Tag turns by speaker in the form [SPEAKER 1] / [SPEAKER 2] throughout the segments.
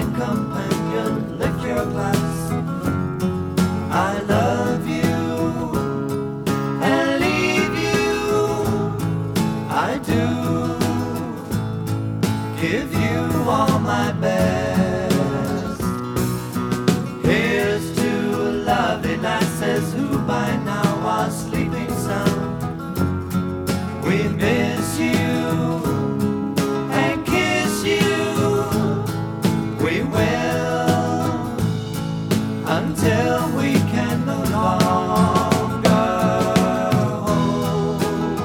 [SPEAKER 1] and companion, lift your glass. I love you and leave you. I do give you all my best. Here's to lovely lasses who by now are sleeping sound. We miss you and kiss you. We will until we can no longer hold.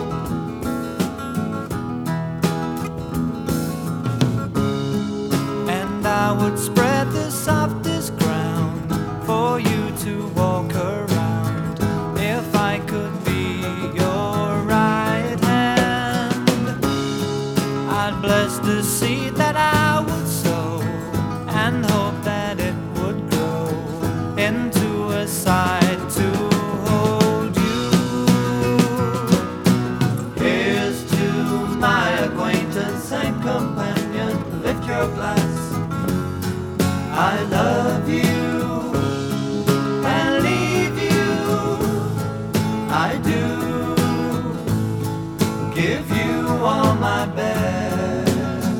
[SPEAKER 1] And I would spread the softest ground for you to walk around if I could be your right hand. I'd bless the seed that I would sow and hope that it would grow into a side to hold you. Here's to my acquaintance and companion, lift your glass. I love you and leave you. I do give you all my best.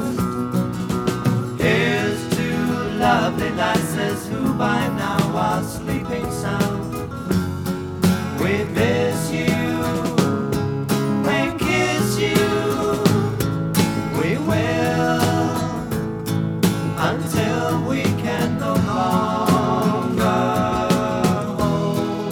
[SPEAKER 1] Here's to lovely lasses who by now are sleeping sound. We miss you and kiss you. We will until we can no longer hold.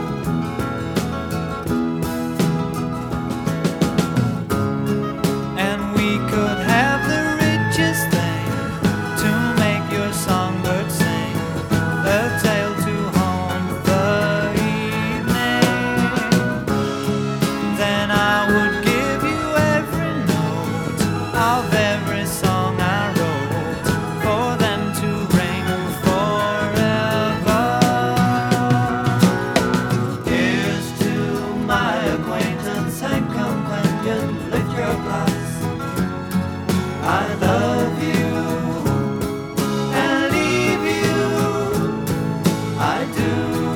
[SPEAKER 1] And we could have the richest thing to make your songbird sing, a tale to haunt the evening. Then I would give you every note of every song I wrote for them to ring forever. Here's to my acquaintance and companion, lift your glass. I love you and leave you. I do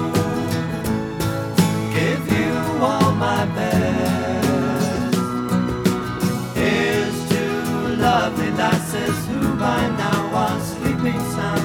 [SPEAKER 1] give you all my best. Here's to lovely lasses who by now are sleeping sound.